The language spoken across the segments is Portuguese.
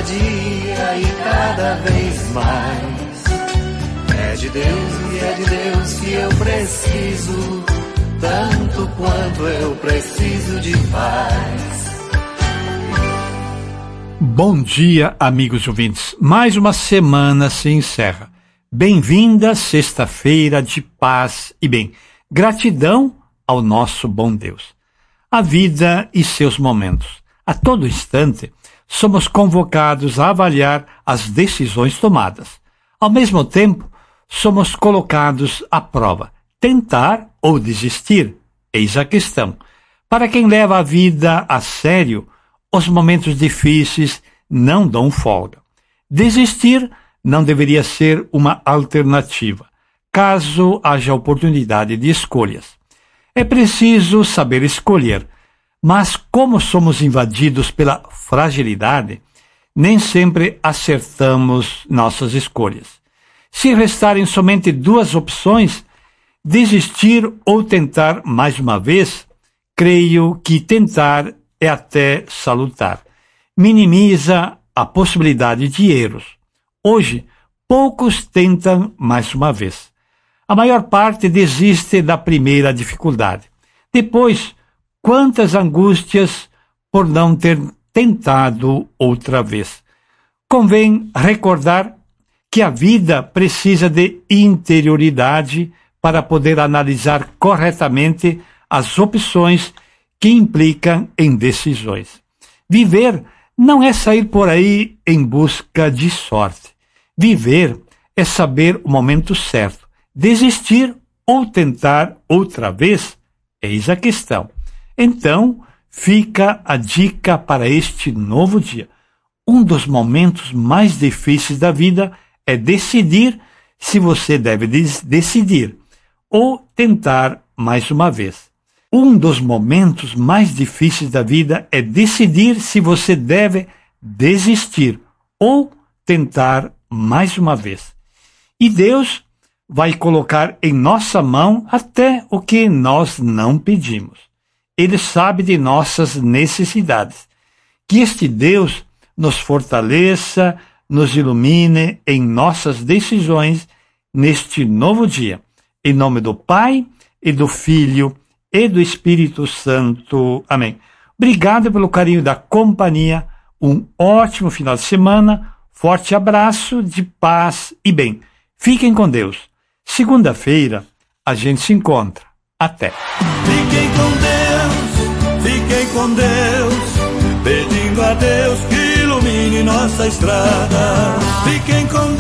dia e cada vez mais. É de Deus e é de Deus que eu preciso, tanto quanto eu preciso de paz. Bom dia, amigos ouvintes. Mais uma semana se encerra. Bem-vinda sexta-feira de paz e bem. Gratidão ao nosso bom Deus. A vida e seus momentos. A todo instante, somos convocados a avaliar as decisões tomadas. Ao mesmo tempo, somos colocados à prova. Tentar ou desistir? Eis a questão. Para quem leva a vida a sério, os momentos difíceis não dão folga. Desistir não deveria ser uma alternativa, caso haja oportunidade de escolhas. É preciso saber escolher, mas como somos invadidos pela fragilidade, nem sempre acertamos nossas escolhas. Se restarem somente duas opções, desistir ou tentar mais uma vez, creio que tentar é até salutar. Minimiza a possibilidade de erros. Hoje, poucos tentam mais uma vez. A maior parte desiste da primeira dificuldade. Depois, quantas angústias por não ter tentado outra vez. Convém recordar que a vida precisa de interioridade para poder analisar corretamente as opções que implicam em decisões. Viver não é sair por aí em busca de sorte. Viver é saber o momento certo. Desistir ou tentar outra vez? Eis a questão. Então, fica a dica para este novo dia. Um dos momentos mais difíceis da vida é decidir se você deve decidir ou tentar mais uma vez. Um dos momentos mais difíceis da vida é decidir se você deve desistir ou tentar mais uma vez. E Deus vai colocar em nossa mão até o que nós não pedimos. Ele sabe de nossas necessidades. Que este Deus nos fortaleça, nos ilumine em nossas decisões neste novo dia. Em nome do Pai e do Filho e do Espírito Santo. Amém. Obrigado pelo carinho da companhia. Um ótimo final de semana. Forte abraço de paz e bem. Fiquem com Deus. Segunda-feira a gente se encontra. Até. Fiquem com Deus, pedindo a Deus que ilumine nossa estrada. Fiquem com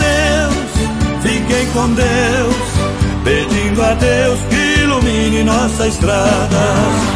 Deus, pedindo a Deus que ilumine nossa estrada.